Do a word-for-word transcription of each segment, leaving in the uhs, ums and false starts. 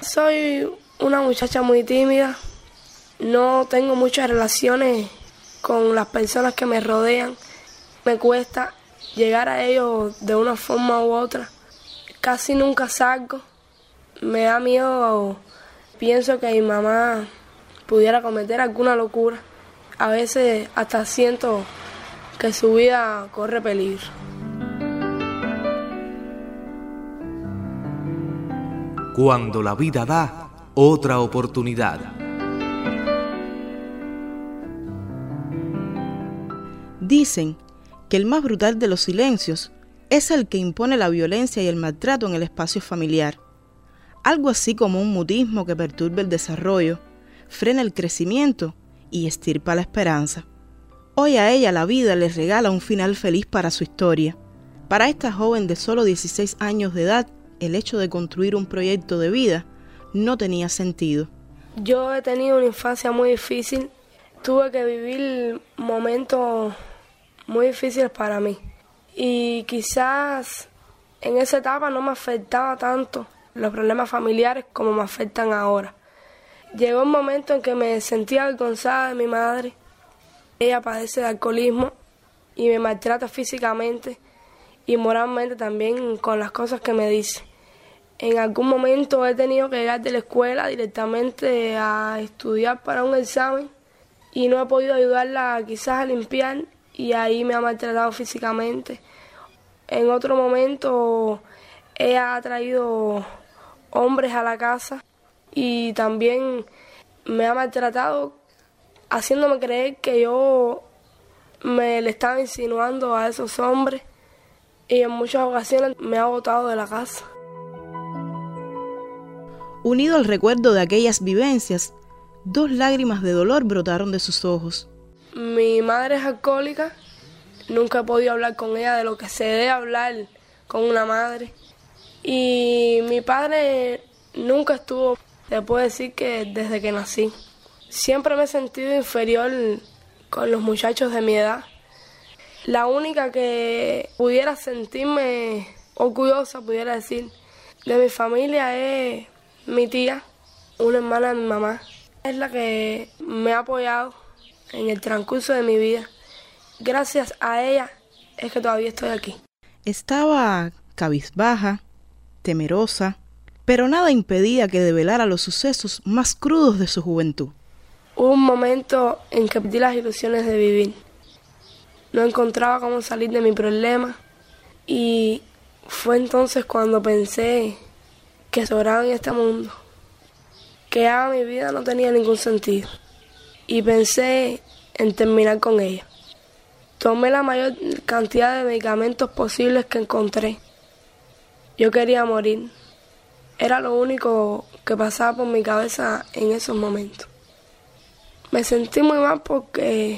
Soy una muchacha muy tímida, no tengo muchas relaciones con las personas que me rodean, me cuesta llegar a ellos de una forma u otra, casi nunca salgo, me da miedo, pienso que mi mamá pudiera cometer alguna locura, a veces hasta siento que su vida corre peligro. Cuando la vida da otra oportunidad. Dicen que el más brutal de los silencios es el que impone la violencia y el maltrato en el espacio familiar. Algo así como un mutismo que perturba el desarrollo, frena el crecimiento y estirpa la esperanza. Hoy a ella la vida le regala un final feliz para su historia. Para esta joven de solo dieciséis años de edad, el hecho de construir un proyecto de vida no tenía sentido. Yo he tenido una infancia muy difícil, tuve que vivir momentos muy difíciles para mí y quizás en esa etapa no me afectaba tanto los problemas familiares como me afectan ahora. Llegó un momento en que me sentía avergonzada de mi madre. Ella padece de alcoholismo y me maltrata físicamente y moralmente también con las cosas que me dice. En algún momento he tenido que llegar de la escuela directamente a estudiar para un examen y no he podido ayudarla quizás a limpiar y ahí me ha maltratado físicamente. En otro momento ella ha traído hombres a la casa y también me ha maltratado haciéndome creer que yo me le estaba insinuando a esos hombres y en muchas ocasiones me ha botado de la casa. Unido al recuerdo de aquellas vivencias, dos lágrimas de dolor brotaron de sus ojos. Mi madre es alcohólica, nunca he podido hablar con ella de lo que se debe hablar con una madre. Y mi padre nunca estuvo, se puede decir que desde que nací. Siempre me he sentido inferior con los muchachos de mi edad. La única que pudiera sentirme orgullosa, pudiera decir, de mi familia es mi tía, una hermana de mi mamá. Es la que me ha apoyado en el transcurso de mi vida. Gracias a ella es que todavía estoy aquí. Estaba cabizbaja, temerosa, pero nada impedía que develara los sucesos más crudos de su juventud. Hubo un momento en que perdí las ilusiones de vivir. No encontraba cómo salir de mi problema y fue entonces cuando pensé que sobraba en este mundo, que ya mi vida no tenía ningún sentido y pensé en terminar con ella. Tomé la mayor cantidad de medicamentos posibles que encontré. Yo quería morir. Era lo único que pasaba por mi cabeza en esos momentos. Me sentí muy mal porque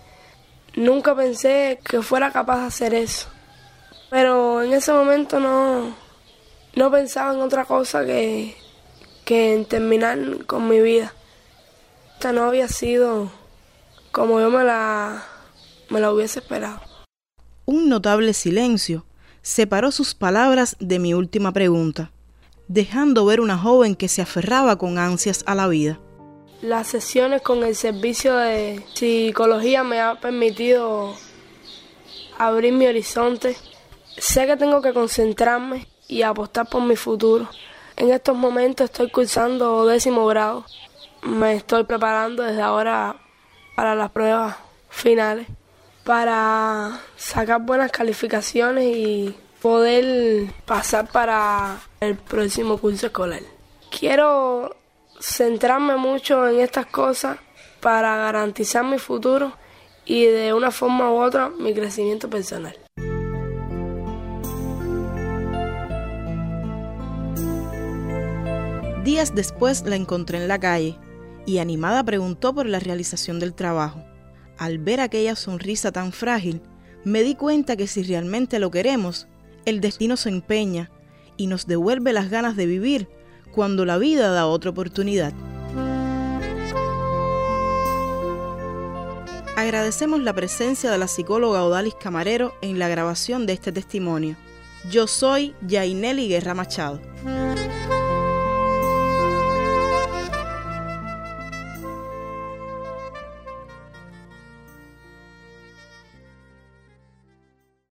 nunca pensé que fuera capaz de hacer eso. Pero en ese momento no, no pensaba en otra cosa que, que en terminar con mi vida. Esta no había sido como yo me la, me la hubiese esperado. Un notable silencio separó sus palabras de mi última pregunta, dejando ver una joven que se aferraba con ansias a la vida. Las sesiones con el servicio de psicología me han permitido abrir mi horizonte. Sé que tengo que concentrarme y apostar por mi futuro. En estos momentos estoy cursando décimo grado. Me estoy preparando desde ahora para las pruebas finales, para sacar buenas calificaciones y poder pasar para el próximo curso escolar. Quiero centrarme mucho en estas cosas para garantizar mi futuro y de una forma u otra mi crecimiento personal. Días después la encontré en la calle y animada preguntó por la realización del trabajo. Al ver aquella sonrisa tan frágil, me di cuenta que si realmente lo queremos, el destino se empeña y nos devuelve las ganas de vivir cuando la vida da otra oportunidad. Agradecemos la presencia de la psicóloga Odalis Camarero en la grabación de este testimonio. Yo soy Yaineli Guerra Machado.